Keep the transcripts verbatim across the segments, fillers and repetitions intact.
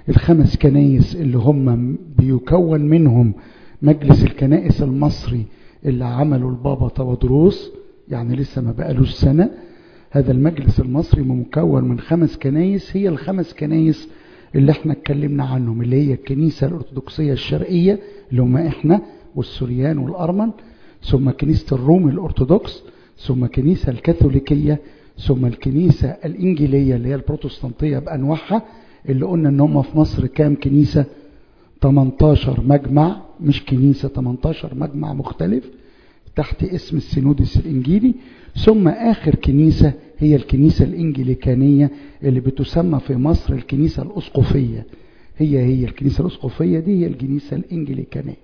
الخمس كنايس اللي هم بيكون منهم مجلس الكنائس المصري اللي عمله البابا تودروس، يعني لسه ما بقالوش سنة. هذا المجلس المصري مكون من خمس كنايس، هي الخمس كنايس اللي احنا اتكلمنا عنهم، اللي هي الكنيسة الأرثوذكسية الشرقية اللي هم احنا والسوريان والأرمن، ثم كنيسة الروم الأرثوذكس، ثم كنيسة الكاثوليكية، ثم الكنيسة الإنجيلية اللي هي البروتستانتية بأنواعها، اللي قلنا ان هم في مصر كام كنيسة؟ تمنتاشر مجمع، مش كنيسة، تمنتاشر مجمع مختلف تحت اسم السينودس الإنجيلي. ثم آخر كنيسة هي الكنيسة الإنجليكانية اللي بتسمى في مصر الكنيسة الأسقفية. هي هي الكنيسة الأسقفية دي هي الكنيسة الإنجليكانية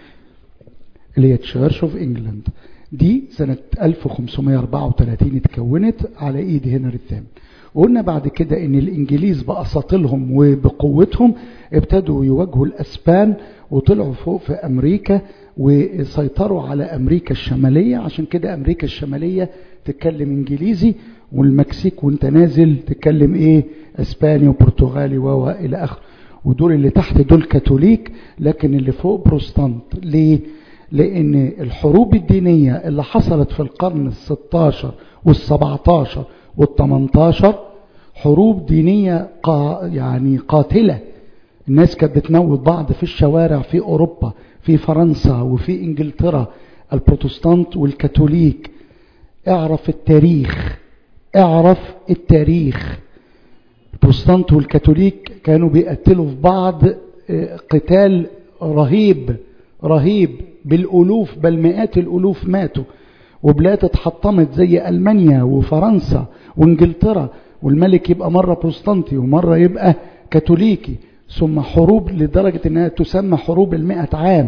اللي هي تشيرش اوف انجلاند. دي سنة ألف وخمسمائة وأربعة وثلاثين اتكونت على ايد هنري الثامن. وقلنا بعد كده ان الانجليز بأساطيلهم وبقوتهم ابتدوا يواجهوا الاسبان وطلعوا فوق في امريكا وسيطروا على امريكا الشمالية. عشان كده امريكا الشمالية تتكلم انجليزي، والمكسيك وانت نازل تتكلم ايه؟ اسباني وبرتغالي والى اخره. ودول اللي تحت دول كاثوليك، لكن اللي فوق بروتستانت. ليه؟ لان الحروب الدينية اللي حصلت في القرن الستاشر والسبعتاشر والتمنتاشر حروب دينية قا يعني قاتلة. الناس كانت بتموت بعض في الشوارع في أوروبا، في فرنسا وفي إنجلترا، البروتستانت والكاثوليك. اعرف التاريخ، اعرف التاريخ. البروتستانت والكاثوليك كانوا بيقتلوا في بعض قتال رهيب رهيب بالألوف، بل مئات الألوف ماتوا. وبلاد اتحطمت زي ألمانيا وفرنسا وانجلترا، والملك يبقى مرة بروتستانتي ومرة يبقى كاثوليكي. ثم حروب لدرجة انها تسمى حروب المئة عام.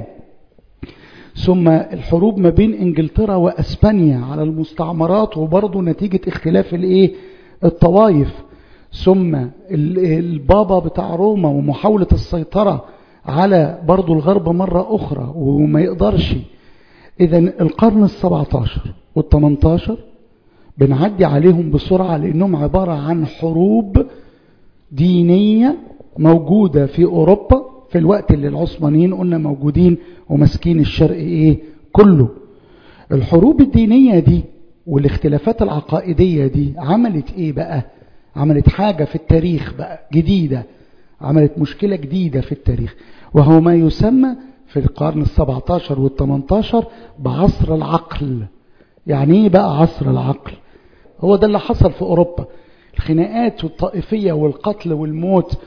ثم الحروب ما بين انجلترا واسبانيا على المستعمرات، وبرضه نتيجة اختلاف الايه؟ الطوائف. ثم البابا بتاع روما ومحاولة السيطرة على برضه الغرب مرة اخرى وما يقدرش. اذا القرن السبعتاشر والتمنتاشر بنعدي عليهم بسرعة، لانهم عبارة عن حروب دينية موجودة في اوروبا في الوقت اللي العثمانيين قلنا موجودين ومسكين الشرق ايه كله. الحروب الدينية دي والاختلافات العقائدية دي عملت ايه بقى؟ عملت حاجة في التاريخ بقى جديدة، عملت مشكلة جديدة في التاريخ، وهو ما يسمى في القرن السبعتاشر والتمنتاشر بعصر العقل. يعني ايه بقى عصر العقل؟ هو ده اللي حصل في اوروبا، الخناقات والطائفية والقتل والموت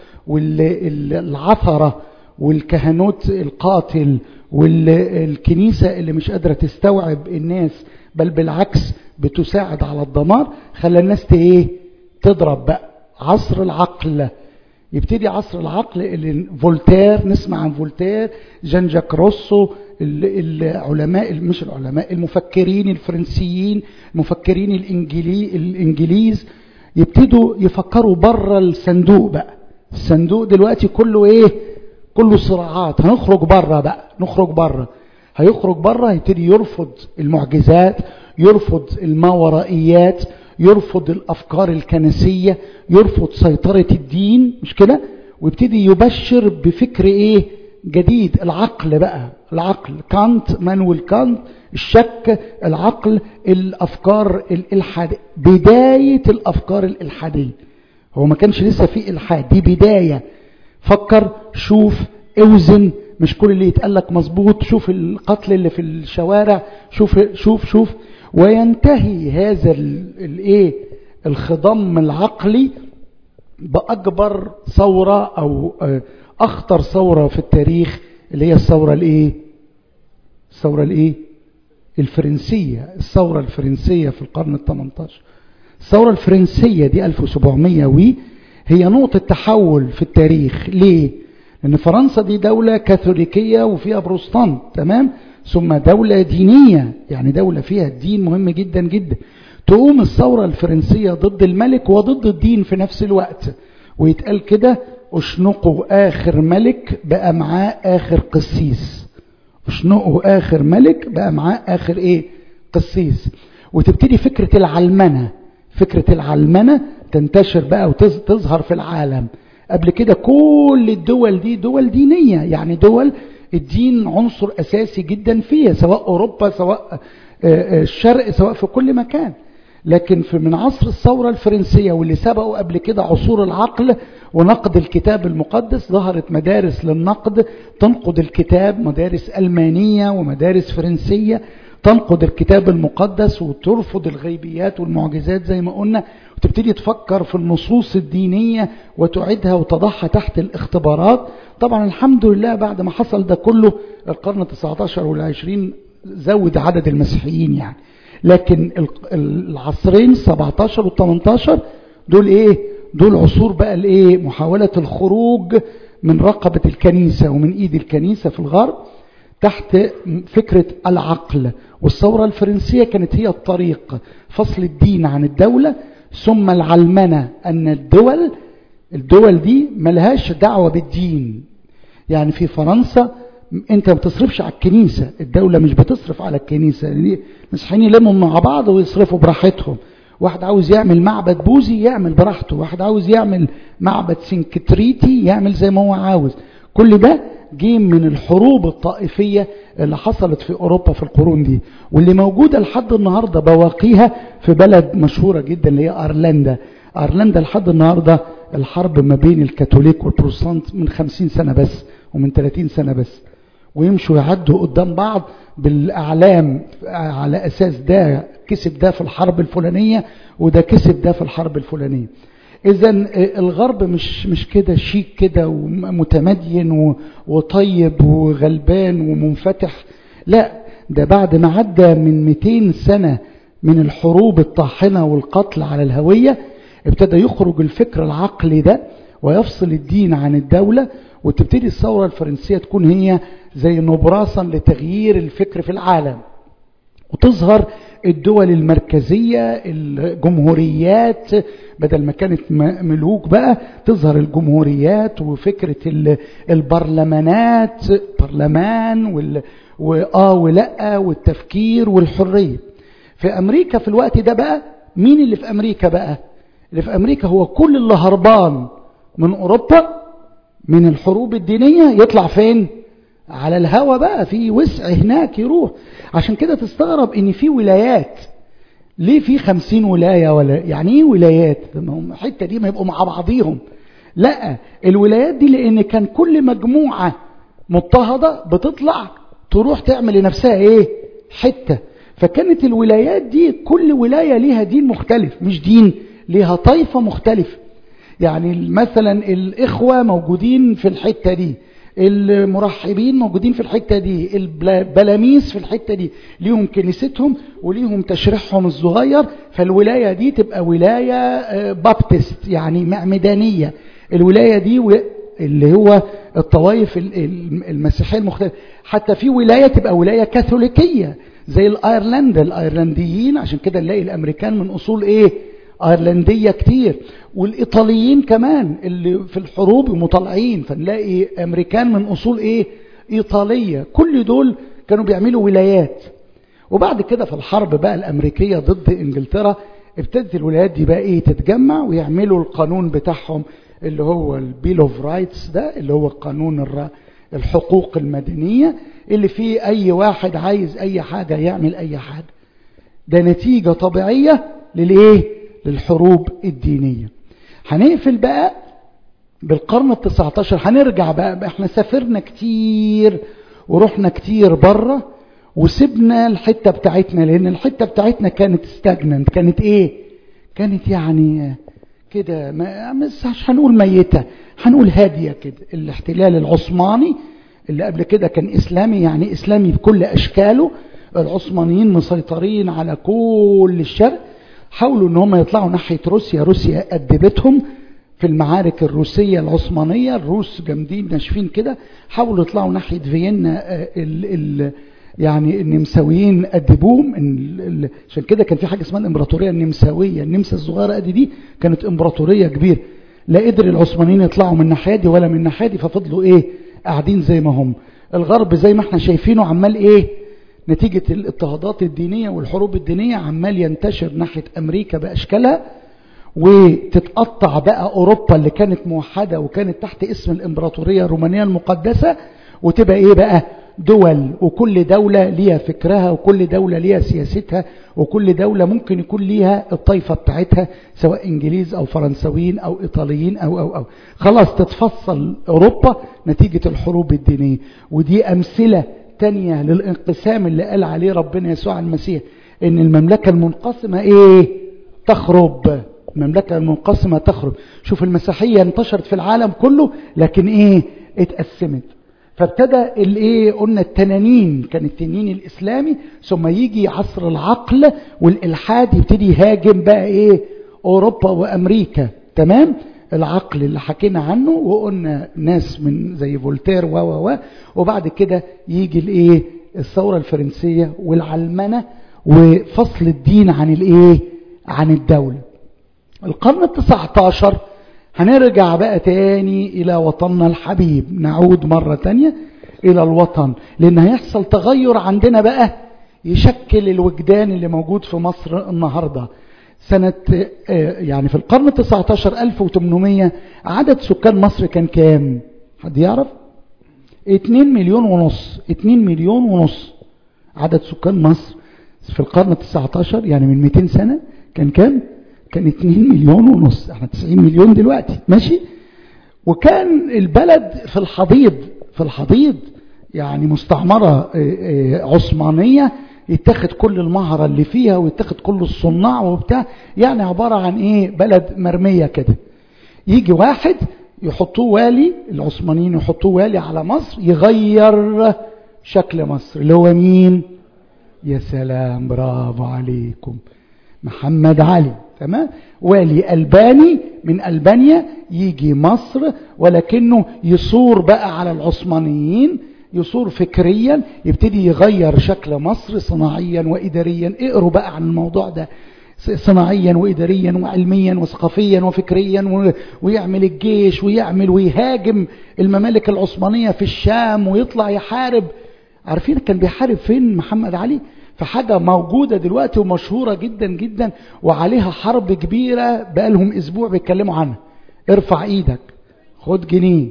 والعثرة والكهنوت القاتل والكنيسة اللي مش قادرة تستوعب الناس، بل بالعكس بتساعد على الدمار. خلى الناس ايه؟ تضرب بقى. عصر العقل. يبتدي عصر العقل اللي فولتير، نسمع عن فولتير، جان جاك روسو، العلماء مش العلماء المفكرين الفرنسيين، المفكرين الإنجلي الإنجليز يبتدوا يفكروا بره الصندوق بقى. الصندوق دلوقتي كله ايه؟ كله صراعات. هنخرج بره بقى، نخرج بره. هيخرج بره، هيبتدي يرفض المعجزات، يرفض الماورائيات، يرفض الأفكار الكنسية، يرفض سيطرة الدين، مش كده؟ ويبتدي يبشر بفكر ايه؟ جديد. العقل بقى، العقل. كانت، مانويل كانت، الشك، العقل، الأفكار الإلحادية، بداية الأفكار الإلحادية. هو ما كانش لسه في إلحاد، دي بداية. فكر، شوف، اوزن، مش كل اللي يتقالك مظبوط. شوف القتل اللي في الشوارع، شوف شوف شوف وينتهي هذا الايه؟ الخضم العقلي بأكبر ثورة أو أخطر ثورة في التاريخ، اللي هي الثورة الايه؟ الثورة الايه؟ الفرنسية. الثورة الفرنسية في القرن الثمنتاشر. الثورة الفرنسية دي ألف وسبعمائة وي هي نقطة تحول في التاريخ. ليه؟ لأن فرنسا دي دولة كاثوليكية وفيها بروتستانت، تمام؟ ثم دولة دينية، يعني دولة فيها الدين مهم جدا جدا. تقوم الثورة الفرنسية ضد الملك وضد الدين في نفس الوقت، ويتقال كده: اشنقوا آخر ملك بقى معاه آخر قسيس. اشنقوا آخر ملك بقى معاه آخر ايه؟ قسيس. وتبتدي فكرة العلمنة. فكرة العلمنة تنتشر بقى وتظهر في العالم. قبل كده كل الدول دي دول دينية، يعني دول الدين عنصر أساسي جدا فيها، سواء أوروبا سواء الشرق سواء في كل مكان. لكن في من عصر الثورة الفرنسية واللي سبقوا قبل كده عصور العقل ونقد الكتاب المقدس، ظهرت مدارس للنقد تنقد الكتاب، مدارس ألمانية ومدارس فرنسية تنقد الكتاب المقدس وترفض الغيبيات والمعجزات زي ما قلنا، وتبتدي تفكر في النصوص الدينية وتعيدها وتضعها تحت الاختبارات. طبعا الحمد لله بعد ما حصل ده كله القرن التاسع عشر والعشرين زود عدد المسيحيين يعني، لكن العصرين سبعة عشر وثمانية عشر دول ايه؟ دول عصور بقى الايه؟ محاولة الخروج من رقبة الكنيسة ومن ايد الكنيسة في الغرب تحت فكرة العقل. والثورة الفرنسية كانت هي الطريق، فصل الدين عن الدولة، ثم العلمنة، ان الدول الدول دي ملهاش دعوة بالدين. يعني في فرنسا انت ما بتصرفش على الكنيسة، الدولة مش بتصرف على الكنيسة، المسيحيين يلموا مع بعض ويصرفوا براحتهم. واحد عاوز يعمل معبد بوذي يعمل براحته، واحد عاوز يعمل معبد سنكتريتي يعمل زي ما هو عاوز. كل ده جه من الحروب الطائفية اللي حصلت في أوروبا في القرون دي، واللي موجودة لحد النهاردة بواقيها في بلد مشهورة جدا اللي هي أيرلندا. أيرلندا لحد النهاردة الحرب ما بين الكاثوليك والبروتستانت من خمسين سنة بس ومن ثلاثين سنة بس، ويمشوا يعدوا قدام بعض بالأعلام على أساس ده كسب ده في الحرب الفلانية وده كسب ده في الحرب الفلانية. إذن الغرب مش مش كده شيك كده ومتمدين وطيب وغلبان ومنفتح، لا، ده بعد ما عدى من مئتين سنة من الحروب الطاحنة والقتل على الهوية ابتدى يخرج الفكر العقلي ده ويفصل الدين عن الدولة، وتبتدي الثورة الفرنسية تكون هي زي نبراسا لتغيير الفكر في العالم، وتظهر الدول المركزية الجمهوريات بدل ما كانت ملوك بقى تظهر الجمهوريات وفكرة البرلمانات، برلمان وال وآه ولا والتفكير والحرية. في أمريكا في الوقت ده بقى مين اللي في أمريكا بقى؟ اللي في أمريكا هو كل اللي هربان من أوروبا من الحروب الدينية يطلع فين؟ على الهوا بقى، في وسع هناك يروح. عشان كده تستغرب ان في ولايات، ليه في خمسين ولاية؟ ولا يعني ايه ولايات؟ الحتة دي ما يبقوا مع بعضيهم، لا، الولايات دي لان كان كل مجموعة مضطهدة بتطلع تروح تعمل لنفسها ايه؟ حتة. فكانت الولايات دي كل ولاية ليها دين مختلف، مش دين، ليها طائفة مختلفة. يعني مثلا الإخوة موجودين في الحتة دي، المرحبين موجودين في الحتة دي، البلاميس في الحتة دي ليهم كنيستهم وليهم تشريحهم الصغير، فالولاية دي تبقى ولاية بابتست يعني معمدانية. الولاية دي اللي هو الطوائف المسيحية المختلفة. حتى في ولاية تبقى ولاية كاثوليكية زي الأيرلندا، الأيرلنديين عشان كده نلاقي الأمريكان من أصول إيه؟ أيرلندية كتير، والإيطاليين كمان اللي في الحروب مطلعين، فنلاقي أمريكان من أصول إيه؟ إيطالية. كل دول كانوا بيعملوا ولايات. وبعد كده في الحرب بقى الأمريكية ضد إنجلترا ابتدت الولايات دي بقى إيه؟ تتجمع ويعملوا القانون بتاعهم اللي هو البيل اوف رايتس، ده اللي هو قانون الحقوق المدنية اللي فيه أي واحد عايز أي حاجة يعمل أي حاجة. ده نتيجة طبيعية للإيه؟ للحروب الدينية. هنقفل بقى بالقرن التاسع عشر، هنرجع بقى, بقى احنا سافرنا كتير ورحنا كتير بره وسبنا الحتة بتاعتنا، لان الحتة بتاعتنا كانت استجننت، كانت ايه؟ كانت يعني كده، مش هنقول ميتة، هنقول هادية كده. الاحتلال العثماني اللي قبل كده كان اسلامي، يعني اسلامي بكل اشكاله، العثمانيين مسيطرين على كل الشرق، حاولوا ان هم يطلعوا ناحية روسيا، روسيا أدبتهم في المعارك الروسية العثمانية، الروس جامدين ناشفين كده، حاولوا يطلعوا ناحية فيينا، ال ال يعني النمساويين أدبوهم. عشان كده كان في حاجة اسمها الإمبراطورية النمساوية، النمسا الصغيرة قد دي كانت إمبراطورية كبيرة، لا قدر العثمانيين يطلعوا من ناحية دي ولا من ناحية دي، ففضلوا ايه؟ قاعدين زي ما هم. الغرب زي ما احنا شايفينه عمال ايه؟ نتيجة الاضطهادات الدينية والحروب الدينية عمال ينتشر ناحية أمريكا بأشكالها، وتتقطع بقى أوروبا اللي كانت موحدة وكانت تحت اسم الإمبراطورية الرومانية المقدسة، وتبقى إيه بقى؟ دول، وكل دولة ليها فكرها، وكل دولة ليها سياستها، وكل دولة ممكن يكون ليها الطائفة بتاعتها سواء إنجليز أو فرنسويين أو إيطاليين أو أو أو خلاص تتفصل أوروبا نتيجة الحروب الدينية. ودي أمثلة تانية للانقسام اللي قال عليه ربنا يسوع المسيح إن المملكة المنقسمة إيه؟ تخرب. المملكة المنقسمة تخرب. شوف المسيحية انتشرت في العالم كله لكن إيه؟ اتقسمت. فابتدى الايه قلنا التنانين، كان التنين الاسلامي، ثم يجي عصر العقل والالحاد يبتدي يهاجم بقى ايه؟ اوروبا وامريكا. تمام؟ العقل اللي حكينا عنه وقلنا ناس من زي فولتير و و و وبعد كده يجي الايه؟ الثوره الفرنسيه والعلمنه وفصل الدين عن الايه؟ عن الدوله. القرن التسعة عشر هنرجع بقى تاني الى وطننا الحبيب، نعود مرة تانية الى الوطن، لان هيحصل تغير عندنا بقى يشكل الوجدان اللي موجود في مصر النهاردة. سنة يعني في القرن التسعة عشر ألف وثمانمائة عدد سكان مصر كان كام؟ حد يعرف؟ اتنين مليون ونص. اتنين مليون ونص عدد سكان مصر في القرن التسعة عشر، يعني من مئتين سنة كان كام؟ كان اتنين مليون ونص. احنا تسعين مليون دلوقتي، ماشي؟ وكان البلد في الحضيض، في الحضيض يعني مستعمرة عثمانية، يتاخد كل المهرة اللي فيها ويتاخد كل الصناع وبتاع، يعني عبارة عن ايه؟ بلد مرمية كده. يجي واحد يحطوه والي، العثمانيين يحطوه والي على مصر يغير شكل مصر، اللي هو مين؟ يا سلام، برافو عليكم، محمد علي. تمام؟ والي ألباني من ألبانيا يجي مصر، ولكنه يصور بقى على العثمانيين، يصور فكريا، يبتدي يغير شكل مصر صناعيا وإداريا. اقروا بقى عن الموضوع ده، صناعيا وإداريا وعلميا وثقافيا وفكريا، ويعمل الجيش ويعمل ويهاجم الممالك العثمانية في الشام ويطلع يحارب. عارفين كان بيحارب فين محمد علي؟ فحاجة موجودة دلوقتي ومشهورة جدا جدا وعليها حرب كبيرة بقالهم اسبوع بيتكلموا عنها. ارفع ايدك، خد جنيه.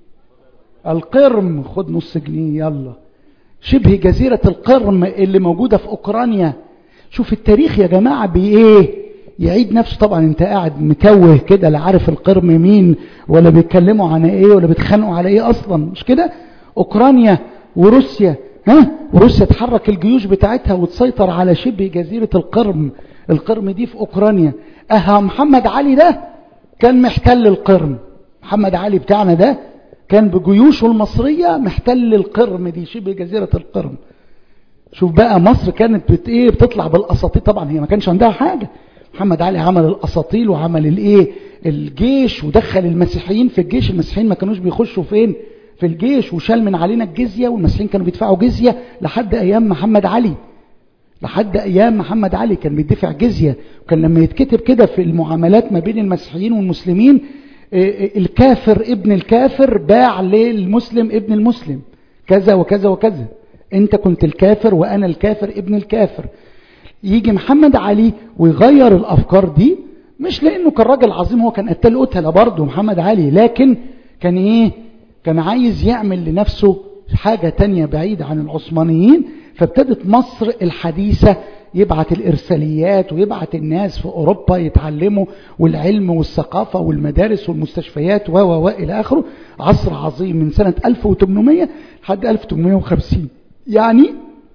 القرم، خد نص جنيه. يلا، شبه جزيرة القرم اللي موجودة في اوكرانيا. شوف التاريخ يا جماعة بايه يعيد نفسه. طبعا انت قاعد متوه كده، لا عارف القرم مين ولا بيتكلموا عن ايه ولا بيتخانقوا على ايه اصلا، مش كده؟ اوكرانيا وروسيا، ها؟ وروسيا تحرك الجيوش بتاعتها وتسيطر على شبه جزيرة القرم. القرم دي في اوكرانيا. اها محمد علي ده كان محتل القرم. محمد علي بتاعنا ده كان بجيوشه المصرية محتل القرم دي، شبه جزيرة القرم. شوف بقى مصر كانت بت ايه بتطلع بالاساطيل. طبعا هي ما كانش عندها حاجة. محمد علي عمل الاساطيل وعمل الايه الجيش، ودخل المسيحيين في الجيش. المسيحيين ما كانوش بيخشوا فين؟ في الجيش. وشال من علينا الجزية، والمسيحيين كانوا بيدفعوا جزية لحد ايام محمد علي. لحد ايام محمد علي كان بيدفع جزية. وكان لما يتكتب كده في المعاملات ما بين المسيحيين والمسلمين، الكافر ابن الكافر باع للمسلم ابن المسلم كذا وكذا وكذا، انت كنت الكافر وانا الكافر ابن الكافر. يجي محمد علي ويغير الافكار دي، مش لانه كان راجل عظيم، هو كان قتال قتله برضه محمد علي، لكن كان ايه؟ كان عايز يعمل لنفسه حاجة تانية بعيدة عن العثمانيين. فابتدت مصر الحديثة يبعت الإرساليات ويبعت الناس في أوروبا يتعلموا، والعلم والثقافة والمدارس والمستشفيات و و إلى آخره. عصر عظيم من سنة ألف وثمانمائة لحد ألف وثمانمائة وخمسين، يعني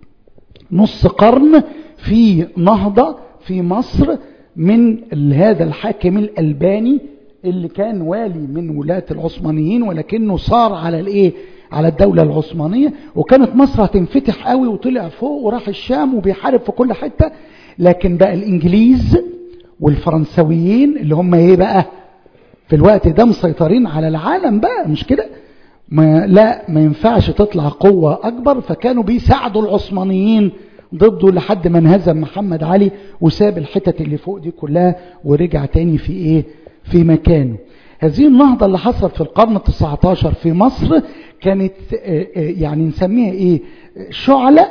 نص قرن في نهضة في مصر من هذا الحاكم الألباني اللي كان والي من ولاة العثمانيين، ولكنه صار على الايه؟ على الدولة العثمانية. وكانت مصر هتنفتح قوي وطلع فوق وراح الشام وبيحارب في كل حتة. لكن بقى الانجليز والفرنسويين اللي هم ايه بقى في الوقت ده مسيطرين على العالم بقى، مش كده؟ ما لا ما ينفعش تطلع قوة اكبر، فكانوا بيساعدوا العثمانيين ضده لحد ما انهزم محمد علي وساب الحتت اللي فوق دي كلها ورجع تاني في ايه؟ في مكانه. هذه النهضة اللي حصلت في القرن التسعة عشر في مصر كانت يعني نسميها ايه؟ شعلة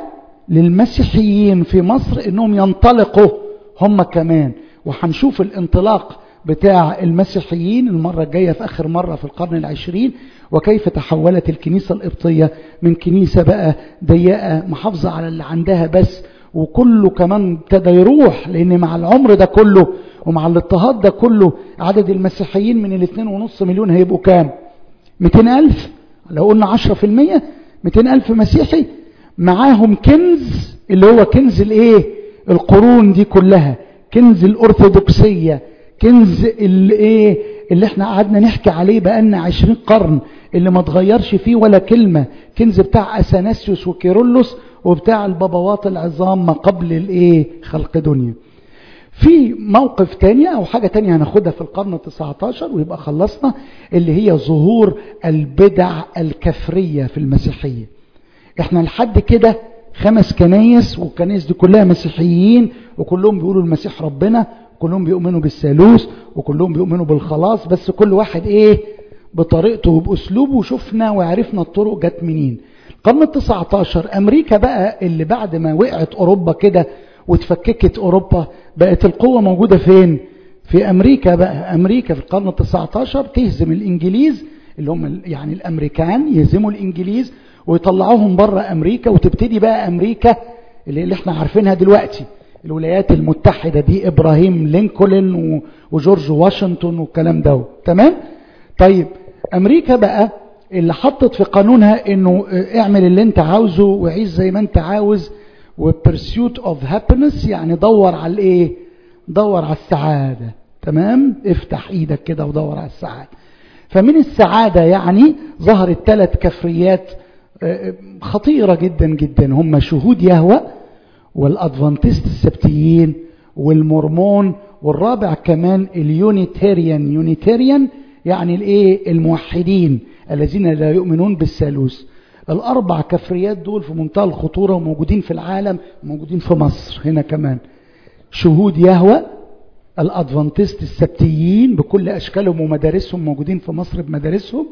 للمسيحيين في مصر انهم ينطلقوا هم كمان. وحنشوف الانطلاق بتاع المسيحيين المرة الجاية في آخر مرة في القرن العشرين، وكيف تحولت الكنيسة القبطية من كنيسة بقى ضيقة محافظة على اللي عندها بس، وكله كمان ابتدى يروح، لأن مع العمر ده كله ومع الاضطهاد ده كله عدد المسيحيين من الاثنين ونص مليون هيبقوا كام؟ مئتين ألف. لو قلنا عشرة في المية مئتين ألف مسيحي، معاهم كنز اللي هو كنز الايه؟ القرون دي كلها، كنز الأرثوذكسية، كنز الايه اللي احنا قعدنا نحكي عليه بقالنا عشرين قرن اللي ما تغيرش فيه ولا كلمة، كنز بتاع أثناسيوس وكيرلس وبتاع البابوات العظام ما قبل الايه؟ خلق دنيا. في موقف تاني او حاجة تانية هناخدها في القرن التسعة عشر ويبقى خلصنا، اللي هي ظهور البدع الكفرية في المسيحية. احنا لحد كده خمس كنايس، والكنايس دي كلها مسيحيين وكلهم بيقولوا المسيح ربنا، كلهم بيؤمنوا بالثالوث وكلهم بيؤمنوا بالخلاص، بس كل واحد ايه؟ بطريقته وبأسلوبه، وشفنا وعرفنا الطرق جت منين. القرن التسعة عشر امريكا بقى اللي بعد ما وقعت اوروبا كده وتفككت اوروبا، بقت القوة موجودة فين؟ في امريكا. بقى امريكا في القرن التسعة عشر تهزم الانجليز اللي هم يعني الامريكان، يهزموا الانجليز ويطلعوهم بره امريكا، وتبتدي بقى امريكا اللي, اللي احنا عارفينها دلوقتي، الولايات المتحدة دي ابراهيم لينكولن وجورج واشنطن والكلام ده. تمام؟ طيب امريكا بقى اللي حطت في قانونها انه اعمل اللي انت عاوزه وعيش زي ما انت عاوز، وبرسيوت اوف هابينس، يعني دور على الايه؟ دور على السعادة. تمام؟ افتح ايدك كده ودور على السعادة. فمن السعادة يعني ظهرت ثلاث كفريات خطيرة جدا جدا، هم شهود يهوه والادفانتست السبتيين والمورمون، والرابع كمان اليونيتاريان. يونيتاريان يعني الايه؟ الموحدين الذين لا يؤمنون بالثالوث. الاربع كفريات دول في منتهى الخطورة وموجودين في العالم، موجودين في مصر هنا كمان. شهود يهوه، الادفانتست السبتيين بكل اشكالهم ومدارسهم موجودين في مصر بمدارسهم،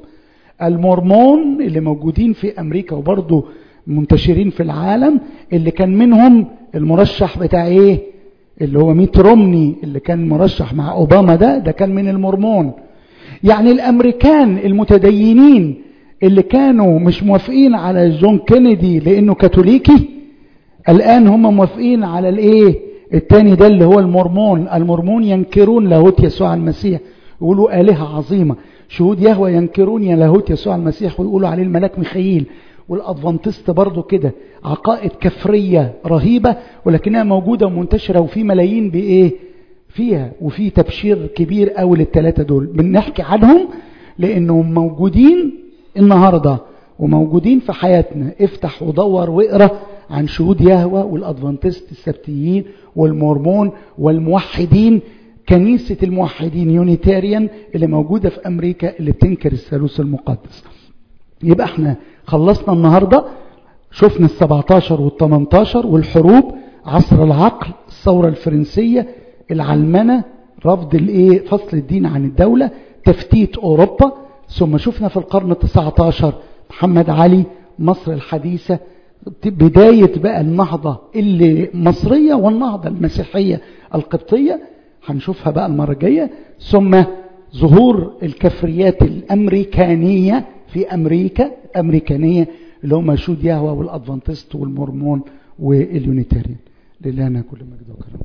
المورمون اللي موجودين في امريكا وبرضه منتشرين في العالم، اللي كان منهم المرشح بتاع ايه؟ اللي هو ميت رومني اللي كان مرشح مع اوباما، ده ده كان من المورمون. يعني الامريكان المتدينين اللي كانوا مش موافقين على جون كينيدي لانه كاثوليكي، الان هم موافقين على الايه؟ التاني ده اللي هو المورمون. المورمون ينكرون لاهوت يسوع المسيح، يقولوا آلهة عظيمة. شهود يهوه ينكرون يا لاهوت يسوع المسيح ويقولوا عليه الملاك ميخائيل. والادفانتست برضو كده، عقائد كفرية رهيبة ولكنها موجودة ومنتشرة وفي ملايين بايه فيها، وفي تبشير كبير قوي للثلاثة دول. بنحكي عنهم لانهم موجودين النهاردة وموجودين في حياتنا. افتح ودور واقرأ عن شهود يهوه والادفانتست السبتيين والمورمون والموحدين، كنيسة الموحدين يونيتاريان اللي موجودة في امريكا اللي بتنكر الثالوث المقدس. يبقى احنا خلصنا النهاردة، شفنا السبعتاشر والتمنتاشر والحروب، عصر العقل، الثورة الفرنسية، العلمنة، رفض الايه؟ فصل الدين عن الدولة، تفتيت اوروبا. ثم شفنا في القرن التسعة عشر محمد علي، مصر الحديثة، بداية بقى النهضة اللي مصرية والنهضة المسيحية القبطية هنشوفها بقى المرة الجاية. ثم ظهور الكفريات الأمريكانية في أمريكا، أمريكانية اللي هم شهود يهوه والأدفانتست والمورمون واليونيتاريان. لله كل مجد وكرم.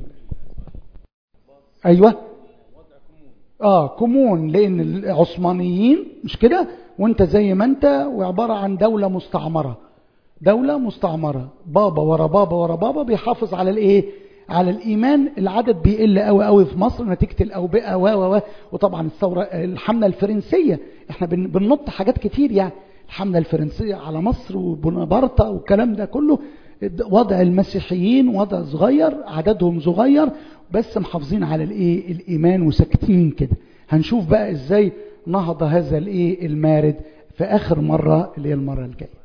أيوة آه كومون، لأن العثمانيين مش كده، وانت زي ما انت، وعبارة عن دولة مستعمرة. دولة مستعمرة، بابا ورا بابا ورا بابا بيحافظ على الايه؟ على الايمان. العدد بيقل قوي قوي في مصر نتيجة الاوبئة و و وطبعا الثورة، الحملة الفرنسية. احنا بننط حاجات كتير يعني، الحملة الفرنسية على مصر وبونابرتا والكلام ده كله. وضع المسيحيين وضع صغير، عددهم صغير بس محافظين على الايه؟ الايمان وساكتين كده. هنشوف بقى ازاي نهض هذا الايه؟ المارد في اخر مرة اللي هي المرة الجاية.